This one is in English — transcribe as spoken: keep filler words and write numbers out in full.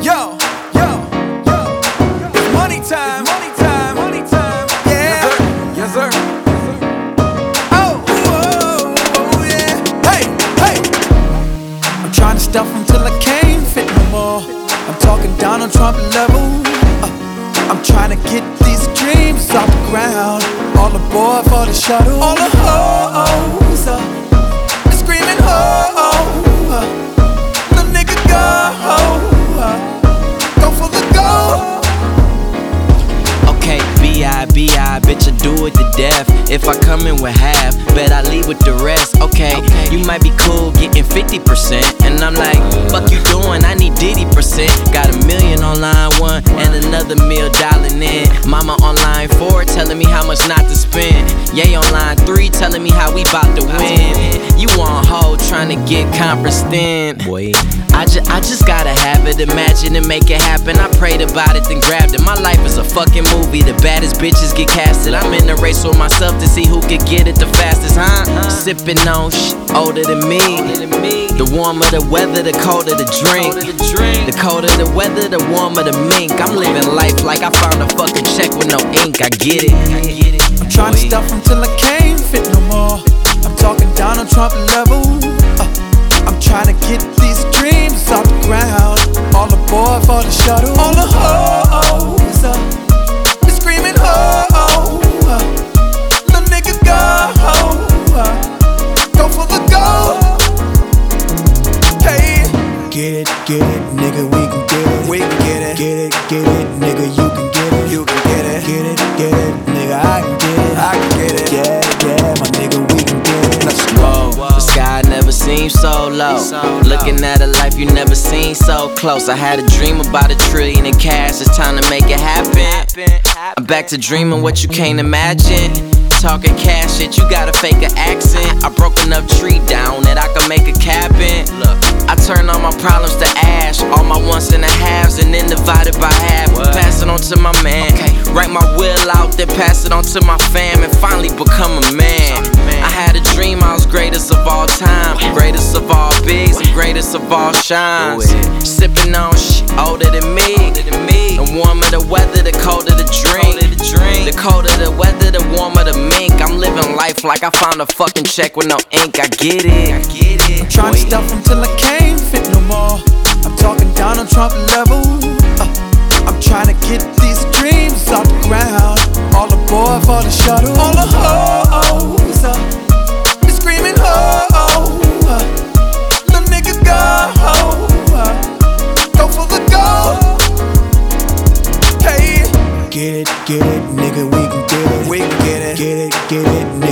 Yo, yo, yo, it's money time, money time, money time. Yeah, yes sir, yes sir. Oh, oh, oh yeah. Hey, hey. I'm trying to stuff them till I can't fit no more. I'm talking Donald Trump level. Uh, I'm trying to get these dreams off the ground. All aboard for the shuttle. All the hoes uh, they're screaming ho, oh, uh, little nigga go. Go for the gold. Okay, B I, B I, bitch, I do it to death. If I come in with half, bet I leave with the rest. Okay, okay. You might be cool getting fifty percent, and I'm like, fuck you doing, I need Diddy percent. Got a million on line one, and another meal dialing in. Mama on line four, telling me how much not to spend. Yay on line three, telling me how we bout to win. You on hold, trying to get conference then. Boy, I, ju I just gotta have it, imagine and make it happen. I prayed about it, then grabbed it. My life is a fucking movie, the baddest bitches get casted. I'm in a race with myself to see who can get it the fastest, huh? Sippin' on shit older than me. The warmer the weather, the colder the drink. The colder the weather, the warmer the mink. I'm living life like I found a fucking check with no ink. I get it. I'm trying to stuff them till I can't fit no more. I'm talking Donald Trump level. Uh, I'm trying to get these dreams off the ground. All aboard for the shuttle. All the hoes uh, they're screaming ho, oh, uh, little nigga go, uh, go for the gold. Hey, get it, get it, nigga, we can get it. We can get it, get it, get it, nigga, you can get it. You can get it, get it, get it, nigga, I can get it. I can get it, yeah, yeah, my nigga, we can get it. Let's go. The sky never seemed so low. Looking at a life you never seen so close. I had a dream about a trillion in cash. It's time to make it happen. I'm back to dreaming what you can't imagine. Talking cash shit, you gotta fake an accent. I broke enough tree down that I can make a cabin. Look, I turn all my problems to ash, all my ones and a halves, and then divide it by half. Pass it on to my man. Okay. Write my will out, then pass it on to my fam, and finally become a man. I had a dream I was greatest of all time, greatest of all bigs and greatest of all shines. Sipping on shit older than me. The warmer the weather, the colder the drink. The colder the weather, the warmer the mink. I'm living life like I found a fucking check with no ink. I get it. I get it. I'm trying to stuff them till I can't fit no more. I'm talking Donald Trump level. Uh, I'm trying to get these dreams off the ground. All aboard for the shuttle. All the hoes uh, they're screaming ho, oh, uh, little nigga go, uh, go for the gold. Hey, get it, get it, nigga, we can get it. We can get it, get it, get it.